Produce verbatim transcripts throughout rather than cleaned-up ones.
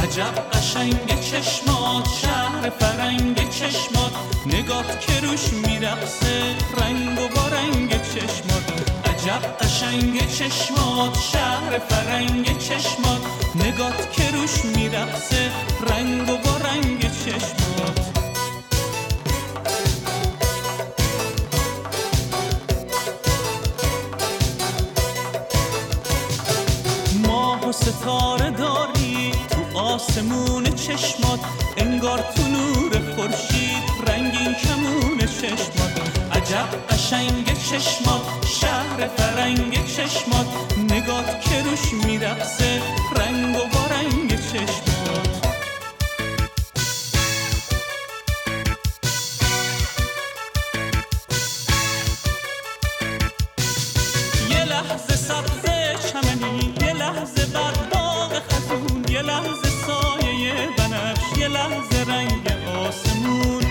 عجب قشنگ چشمات، شهر فرنگ چشمات، نگاه که روش میرقصه رنگ و با رنگ چشمات. عجب قشنگ چشمات، شهر فرنگ چشمات، نگاه که روش میرقصه رنگ و با رنگ چشمات. ماه و ستاره داری تو آسمون چشمات، انگار تو نور خورشید رنگین کمون چشمات. عجب قشنگ چشمات، شهر فرنگ چشمات، نگاه که روش میرقصه رنگ و با رنگ چشمات. یه لحظه سبز چمنی، یه لحظه بعد باغ خزون، یه لحظه سایه بنفش، یه لحظه رنگ آسمون.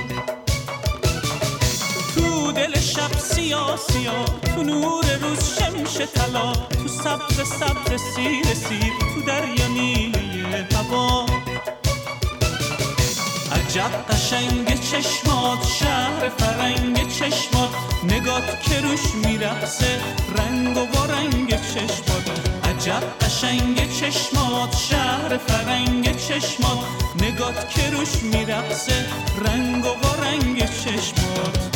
تو دل شب سیاه سیاه، تو نور روز شمش طلا، تو سبز سبز سیر سیر، تو دریا نیلی هوا. عجب قشنگ چشمات، شهر فرنگ چشمات، نگاه که روش میرقصه رنگ و با رنگ چشمات. عجب قشنگ چشمات، شهر فرنگ چشمات، نگاه که روش میرقصه رنگ و با رنگ چشمات.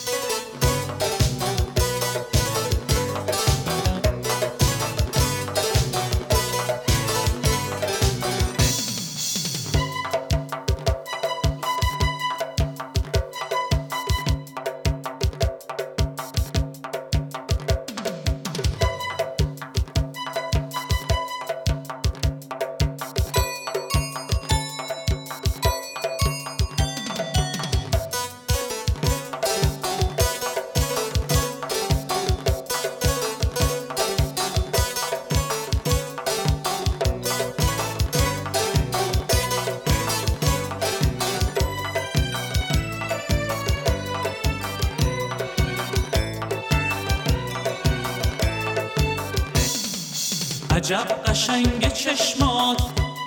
عجب قشنگ چشمات،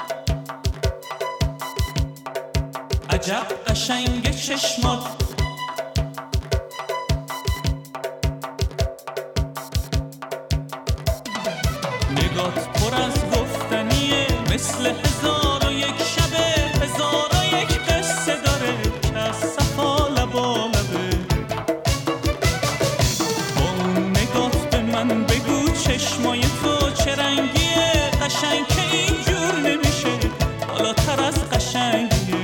عجب قشنگ چشمات، نگات پر از گفتنیه، مثل هزار و یک شبه، هزار و یک قصه داره که از صفا لبا لبه. با اون نگات به من بگو چشمای تو چه رنگیه، قشنگ که اینجور نمیشه بالاتر از قشنگیه.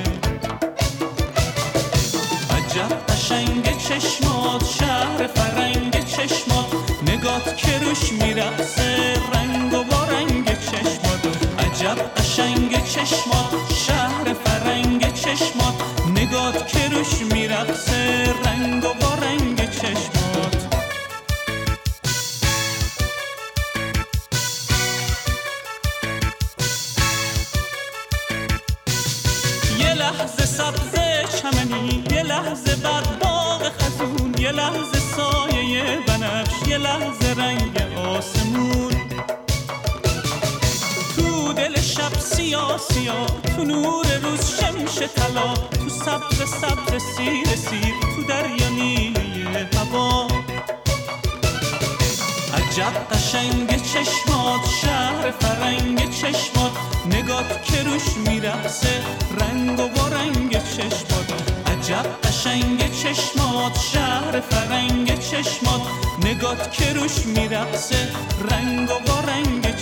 عجب قشنگ چشمات، شهر فرنگ چشمات، نگات که روش میرقصه رنگ و با رنگ چشمات. عجب قشنگ چشمات، شهر فرنگ چشمات، نگات که روش میرقصه رنگ و با رنگ چشمات. یه لحظه سبز چمنی، یه لحظه بعد باغ خزون، یه لحظه سایه بنفش، یه لحظه رنگ آسمون. تو دل شب سیاه سیاه، تو نور روز شمش طلا، تو سبز سبز سیر سیر، تو دریا نیلی هوا. عجب قشنگ چشمات، شهر فرنگ چشمات، نگات که روش میرقصه رنگ و با رنگ چشمات. عجب قشنگ چشمات، شهر فرنگ چشمات، نگات که روش میرقصه رنگ و با رنگ